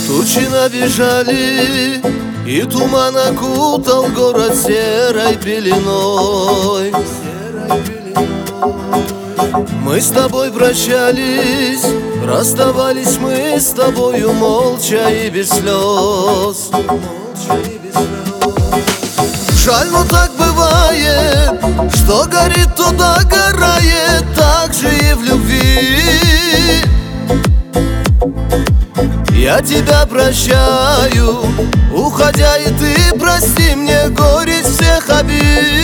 Тучи набежали, и туман окутал город серой пеленой. Мы с тобой прощались, расставались мы с тобою молча и без слез. Жаль, но так бывает, что горит, то догорает, так же и в любви. Я тебя прощаю, уходя, и ты прости мне горечь всех обид.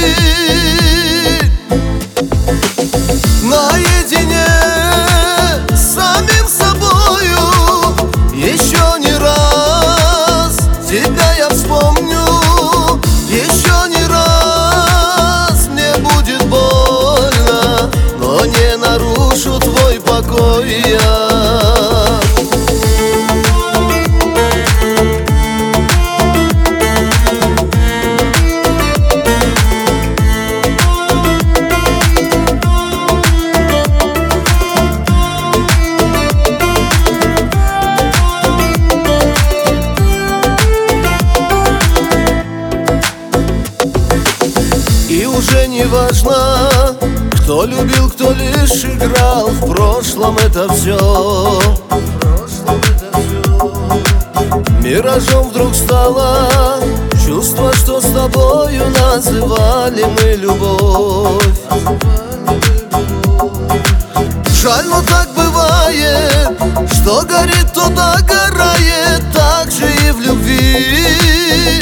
Наедине с самим собою еще не раз тебя я вспомню. Еще не раз мне будет больно, но не нарушу твой покой я. И уже не важно, кто любил, кто лишь играл. В прошлом это все. Миражом вдруг стало чувство, что с тобою называли мы любовь. Жаль, но так бывает, что горит, то догорает, так же и в любви.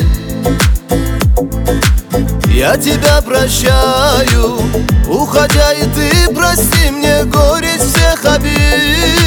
Я тебя прощаю, уходя, и ты прости мне горечь всех обид.